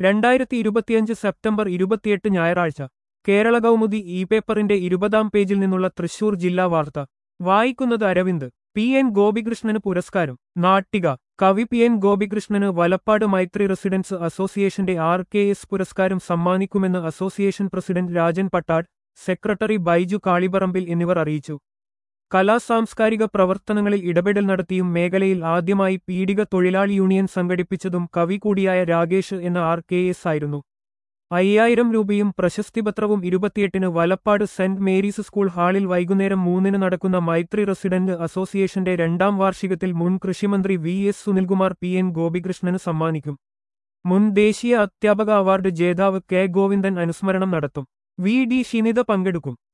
2025 September 28 ഞായറാഴ്ച Kerala Kaumudi E പേപ്പറിന്റെ 20-ാം പേജിൽ നിന്നുള്ള തൃശൂർ ജില്ലാ വാർത്ത വായിക്കുന്നത് അരവിന്ദ്. പി എൻ ഗോപികൃഷ്ണന് പുരസ്കാരം. നാട്ടിക. കവി പി എൻ ഗോപികൃഷ്ണന് വലപ്പാട് മൈത്രി റെസിഡൻസ് അസോസിയേഷന്റെ RKS പുരസ്കാരം സമ്മാനിക്കുമെന്ന് association president Rajan Pattad, secretary Baiju Kaliparambil എന്നിവർ അറിയിച്ചു. കലാസാംസ്കാരിക പ്രവർത്തനങ്ങളിൽ ഇടപെടൽ നടത്തിയും മേഖലയിൽ ആദ്യമായി പീഡിക തൊഴിലാളി യൂണിയൻ സംഘടിപ്പിച്ചതും കവി കൂടിയായ രാഗേഷ് എന്ന RKS ആയിരുന്നു. 5000 രൂപയും പ്രശസ്തിപത്രവും 28-ന് വലപ്പാട് സെന്റ് മേരീസ് സ്കൂൾ ഹാളിൽ വൈകുന്നേരം 3-ന് നടക്കുന്ന മൈത്രി റെസിഡന്റ് അസോസിയേഷന്റെ 2-ാം വാർഷികത്തിൽ മുൻ കൃഷിമന്ത്രി VS സുനിൽകുമാർ പി എൻ ഗോപികൃഷ്ണന് സമ്മാനിക്കും. മുൻ ദേശീയ അധ്യാപക അവാർഡ് ജേതാവ് K ഗോവിന്ദൻ അനുസ്മരണം നടത്തും. VD ഷിനിത പങ്കെടുക്കും.